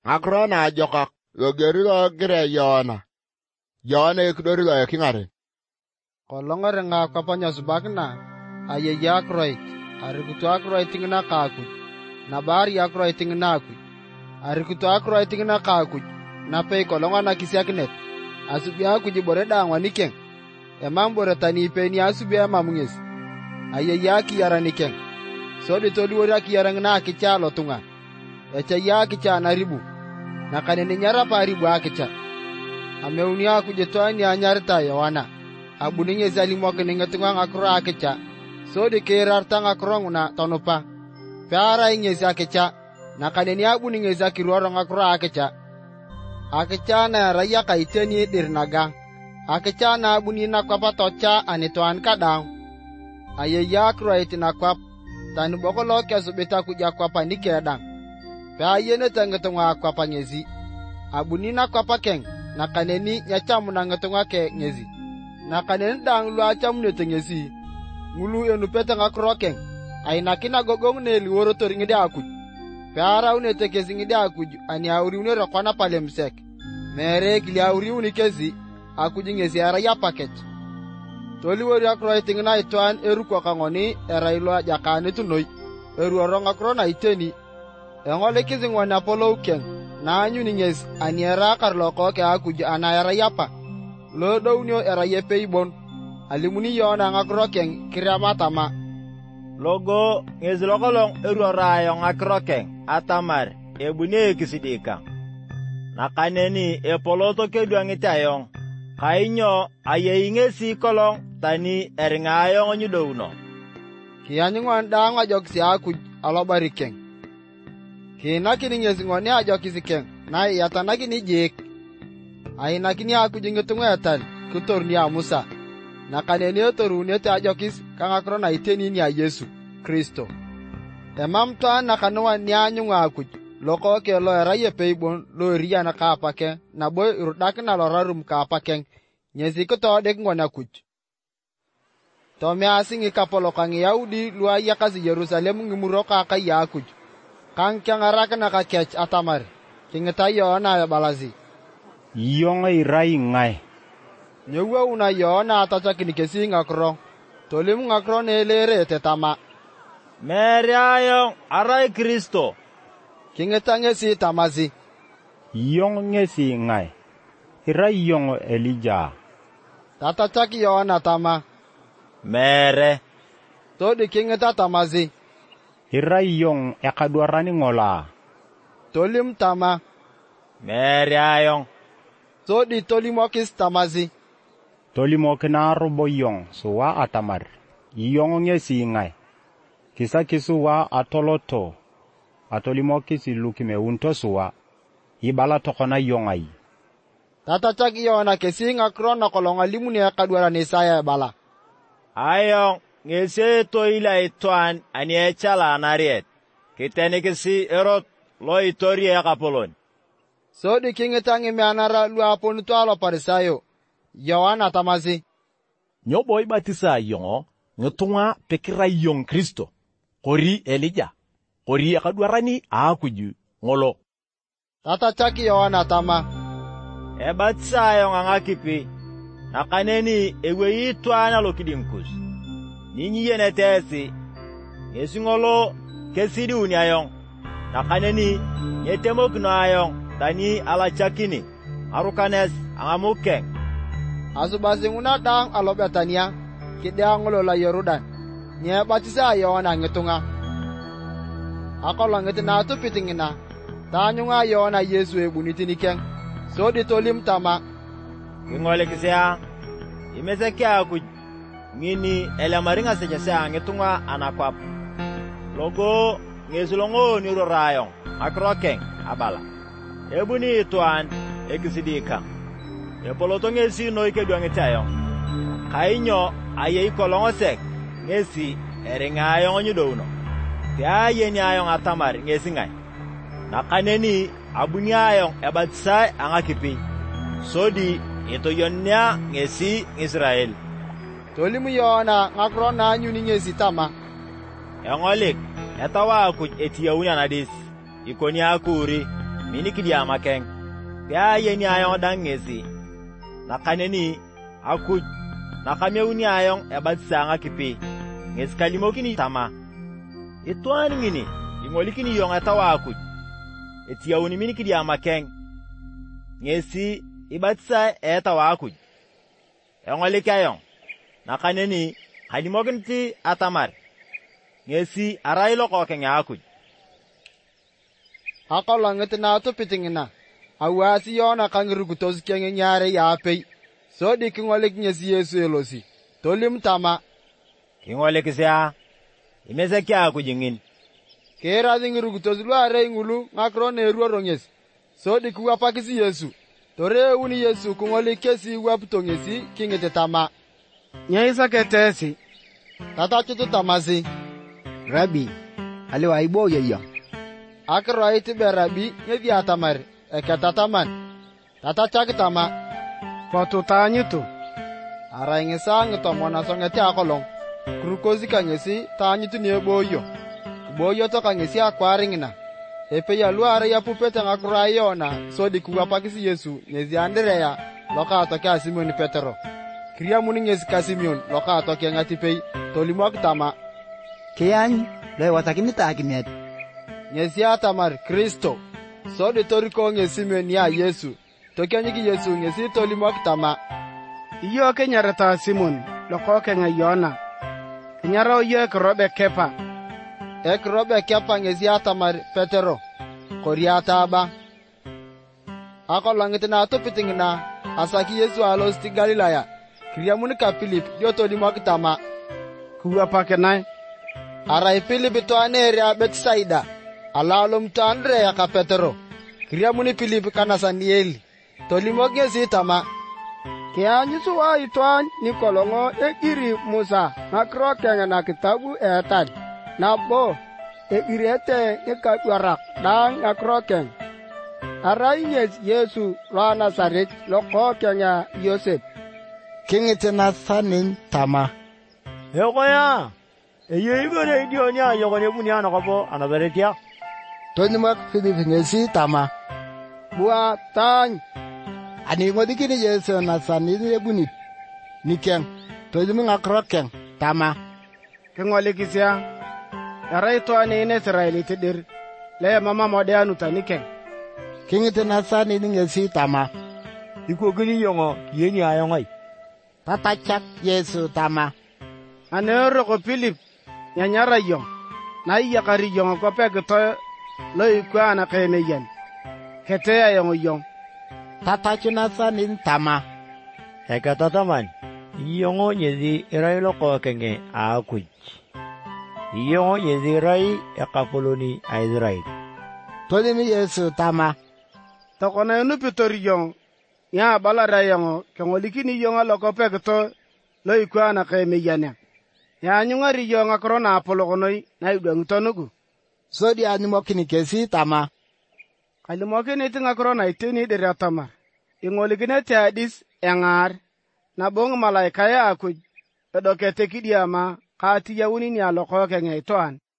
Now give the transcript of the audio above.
Akrona jokak yogerilo gire Yona ekdorilo yakingare. Kolongore nga kapanya subakna aye yakroit arikutu akroit ngna kaku na bari yakroit ngna ku arikutu akroit ngna kaku na pe kolongana kisyaknet asubia kujibore dangwa niken emambore tani pe ni asubia mamungesi aye yaki yaraniken sodi toliwori akiyara ngna kichalo tunga echa yaki cha naribu na kanene nyara paribu akicha ameunia kujetwani anyarta Yohana abuninge zalimo keninga tunga ngakro akicha sodi kerarta ngakro nguna tonopa para ingesi akicha na kanene abuninge zakiroro ngakro akicha akicha na raya kaiteni dirnaga akicha na abuni na kwapa tocha anitoan kadang aye yakro itina kwap tani bokolo kesubita kuja kwapa nikedang pa yene tangetonga kwapa ngezi abuni na kwapa keng na kaneni nyachamu na ngatonga ke ngezi na kaneni dang lu achamu ne tengezi ngulu enu peta ngakro keng aina kina gogong ne liworo tori ngide akuj para une tekezi ngide akuj ani auri une rokwana palemsek mere kili auri une kezi akuji ngezi ara ya paket toliwori akro itingna itwan eru kwa kangoni era ilo jakane tunoi eru oronga krona iteni engole kizingwana polo ukeng na anyuni ngezi ani era karloko ke akuji ana era yapa lo downyo era yepe ibon alimuni Yona ngakro keng kiramatama logo ngezi lokolong eru rayo ngakro keng atamar ebune kisidika na kaneni epoloto kedwangitayong kainyo aye ingesi kolong tani eringayo nyudouno kiyanyngwan dangwa joksi akuj alobarikeng kinakini ngezi ngoni ajokisikeng na yatanakini jik ainakini akuj ngitungwetan kutorni Musa na kaneni otoruni te ajokis kangakro na iteni ni Yesu Kristo emamta na kanwa nyanyunga akuj loko ke lo era yepeibon lo ria na kapake na boy urdak na lorarum kapake nyezi ko to dek ngona kuj to me asingi kapolo kang Yahudi lua yakazi Yerusalem ngimuro ka ya kuj kang kyangara na ka kech atamar kingeta Yona ya balazi yonga irai ngai nyewa una Yona atacha kinikesi ngakro tolim ngakro ne lere tetama meriayo arai Kristo kingeta ngesi tamazi yong ngesi ngai irai yong Elija tata chaki Yona tama mere todi kingeta tamazi irai yong ekadwarani ngola tolim tama meriayo todi tolimokis tamazi tolimokina robo yong suwa atamar yong ngesi ngai kisa kisuwa atoloto atolimokisi lukime unto suwa ibala tokona yongai tata chaki Yona kesinga krona kolonga limuni akadwara ni saya bala ayo ngese to ila itwan ani echala anariet kitene kisi erot lo itori akapolon sodi kingetangi meanara lu aponu to alo parisayo Yohana tamazi nyobo ibatisa yongo ngetunga pekira yong Kristo kori Elija kori akadwarani akuju ngolo tata chaki Yohana tama ebatisa yong angakipi na kaneni ewe itwana lokidinkus ninyi yene tesi ngolo kesidi unyayong na kaneni nyetemokno ayong tani alachakini arukanes angamukeng asubasi nguna dang alobetania kidangolo la Yorudan nye batisa Yona ngetunga akolongeti na tupitingina tanyunga Yona Yesu ebunitinikeng sodi tolim tama ngole kisya imesekia akuj ngini elamaringa sejasa ngetunga anakwap logo ngezulongo ni rorayong akrokeng abala ebuni itwan ekisidika epoloto ngesi no ikedwangitayong kainyo aye ikolongosek ngesi eringayo nyudouno tiaye ni ayong atamar ngesi ngai na kaneni abuni ayong ebatsai angakipi sodi ito yonnya ngesi Israel tolimu Yona ngakro na nyuni ngesi tama engolik etawa akuj etiya unya nadis ikoni akuri minikidiama keng, pia yeni ayong dang ngesi, nakaneni, akuj, nakameuni ayong ebatisa ngakipi, ngesi kalimokini tama. Ituan ngini, ingolikini yong atawa akuj, etiyauni minikidiama keng, ngesi ibatisa etawa akuj. Engoliki ayong, nakaneni, kalimokin ti atamar, ngesi aray loko keng akuj. Akolongit na ito pitingina, awasi Yona kangirugutos keng nyare yapay, so di kingolik ngesi Yesu elosi, tolim tama. Kingolik siya, imeseki akuj ngin. Kera zingirugutos luare ngulu ngakro neruo rongesi, so di kuwapakisi Yesu, tore uni Yesu kingolik kesi wapto ngesi kingete tama. Nyaisa ketesi, Tata chutu tamasi. Rabi, aliwa ibo yeyong. Akro iti berabi ngedi atamar, ekatataman. Tata chak tama. Potu tanyitu. Ara ngesa ngitomona songeti akolong. Krukozi kangesi tanyitu ni eboyo. Boyo to kangesi akwaringina. Epe ya luare ya pupete ngakro Yona, so di kuwapakisi Yesu ngezi Andrea loka atoke a Simon Petero. Kriya muni ngezi ka Simeon loka atoke ngatipei tolimok tama. Kiyany, loy watakini takimet. Ngezi atamar Kristo. So di toriko ngezi Simeon ya Yesu. Toke nyiki Yesu ngezi tolimok tama. Iyo kenyarata Simon, loko kenga Yona. Kenyara oyo ekrobe kepa. Ekrobe kepa ngezi atamar Petero. Koriata aba. Ako langit na ito pitingina, asaki Yesu alos ti Galilaya. Kriya ka Philip, dio tolimok tama. Kuwa pakenay. Aray Philip to aneria Betsaida. Alalom to Andrea ka Petero. Kriya Philip kana Sanieli. Tolimok ngezi tama. Kiyany suwa itwan ni kolongo ekiri Musa ngakro kenga na kitabu etan. Nabo ekirete ekadwarak dang ngakro keng. Aray Yesu lo Nazaret loko kenga Yosef. Kingite Nathanin tama. Yokoya, eyo igore idio nya yokone bunya nakopo anaberetia. Tolimok Philip ngesi tama. Bua tany. Ani ngodikini Yesu Nathanin ebunit. Nikeng, tolimi ngakro keng tama. Kengolikisia. Aray to ane in Israeli tidir. Le mama modenu tanikeng. Kingite Nathanin ngesi tama. Iko gini yongo, yeni ayongai. Tatachak Yesu tama. Anero ko Philip, nyanyara yong. Na iya kari yong ko pegto lo ikwa na kemeyen. Kete ayong yong. Tatachu Nathanin tama. Ekatataman, iyongo nyezi iray loko kenge akuj. Iyongo nyezi iray ekapoloni a Israel. Tolimi Yesu tama. Tokona enu pitori yong. Ya balara yong, kengolikini yong loko pegto lo ikwa na kemeyen. Ya nyungari yong akro na apologonoi na idwang tonugu. So di animokini kesi tama. Kalimokini iti ngakro na itini diri atamar. Ingolikini ti hadis engar. Nabong malaika ya akuj. Edokete kidiama kati ya unini aloko kenge itoan.